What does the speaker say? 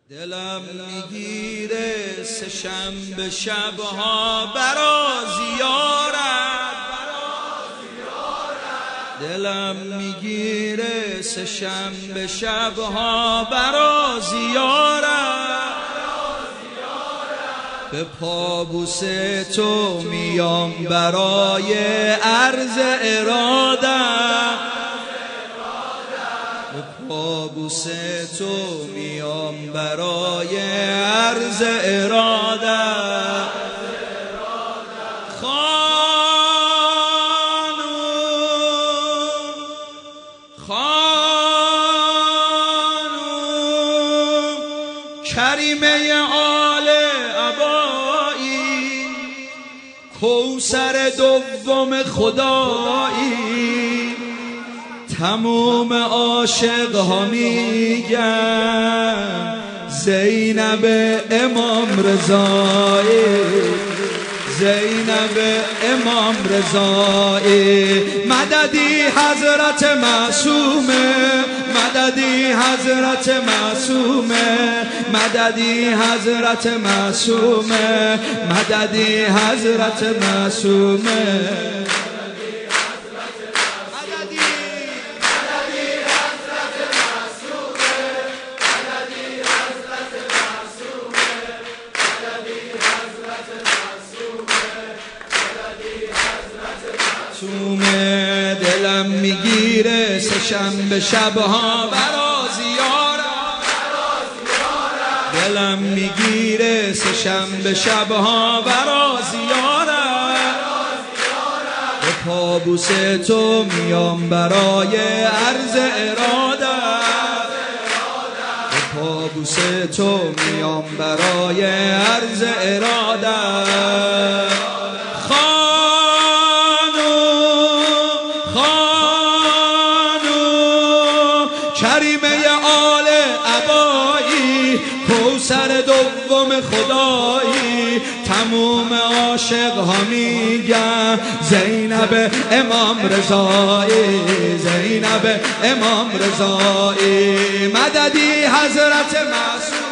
دلم میگیره سه شنبه شبها برا زیارت، دلم میگیره سه شنبه شبها برا زیارت، به پابوس تو میام برای عرض ارادت، به پابوس تو میام برای عرض ارادت. خانوم کریمه آل عبایی، کوثر دوم خدایی، تموم عاشق ها میگن زینب امام رضایی، زینب امام رضایی. مددی حضرت معصومه، مددی حضرت معصومه، مددی حضرت معصومه، مددی حضرت معصومه. دلم میگیره سه شنبه شبها برا زیارت، دلم میگیره سه شنبه شبها برا زیارت، به پابوس تو میام برای عرض ارادت، به پابوس تو میام برای عرض ارادت. کریمه آل عبایی، کوثر دوم خدایی، تموم عاشق ها میگن زینب امام رضایی، زینب امام رضایی. مددی حضرت معصوم،